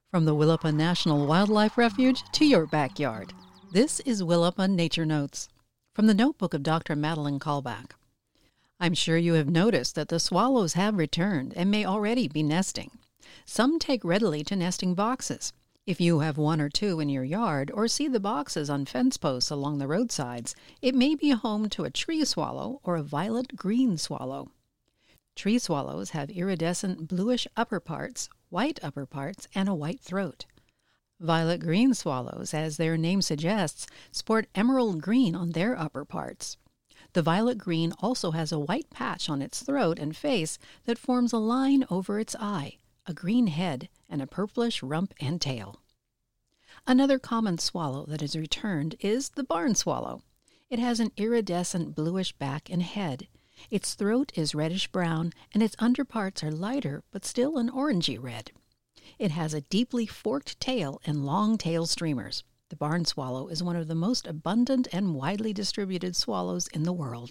From the Willapa National Wildlife Refuge to your backyard, this is Willapa Nature Notes from the notebook of Dr. Madeline Callback. I'm sure you have noticed that the swallows have returned and may already be nesting. Some take readily to nesting boxes. If you have one or two in your yard or see the boxes on fence posts along the roadsides, it may be home to a tree swallow or a violet-green swallow. Tree swallows have iridescent bluish upper parts, white upper parts, and a white throat. Violet-green swallows, as their name suggests, sport emerald green on their upper parts. The violet-green also has a white patch on its throat and face that forms a line over its eye, a green head, and a purplish rump and tail. Another common swallow that has returned is the barn swallow. It has an iridescent bluish back and head. Its throat is reddish-brown, and its underparts are lighter but still an orangey red. It has a deeply forked tail and long tail streamers. The barn swallow is one of the most abundant and widely distributed swallows in the world.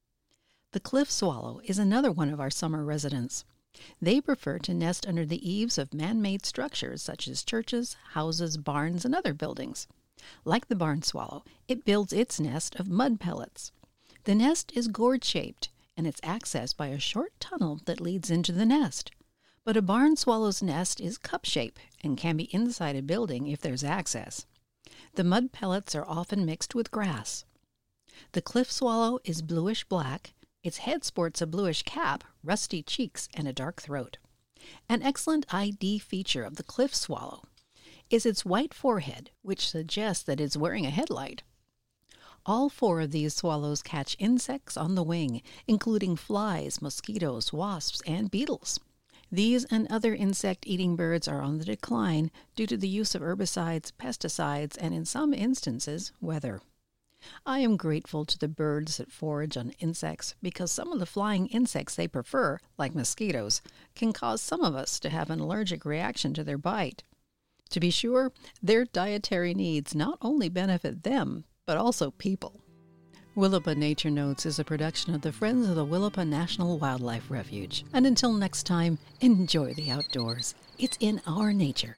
The cliff swallow is another one of our summer residents. They prefer to nest under the eaves of man-made structures such as churches, houses, barns, and other buildings. Like the barn swallow, it builds its nest of mud pellets. The nest is gourd-shaped, and it's accessed by a short tunnel that leads into the nest. But a barn swallow's nest is cup-shaped and can be inside a building if there's access. The mud pellets are often mixed with grass. The cliff swallow is bluish-black. Its head sports a bluish cap, rusty cheeks, and a dark throat. An excellent ID feature of the cliff swallow is its white forehead, which suggests that it's wearing a headlight. All four of these swallows catch insects on the wing, including flies, mosquitoes, wasps, and beetles. These and other insect-eating birds are on the decline due to the use of herbicides, pesticides, and in some instances, weather. I am grateful to the birds that forage on insects because some of the flying insects they prefer, like mosquitoes, can cause some of us to have an allergic reaction to their bite. To be sure, their dietary needs not only benefit them, but also people. Willapa Nature Notes is a production of the Friends of the Willapa National Wildlife Refuge. And until next time, enjoy the outdoors. It's in our nature.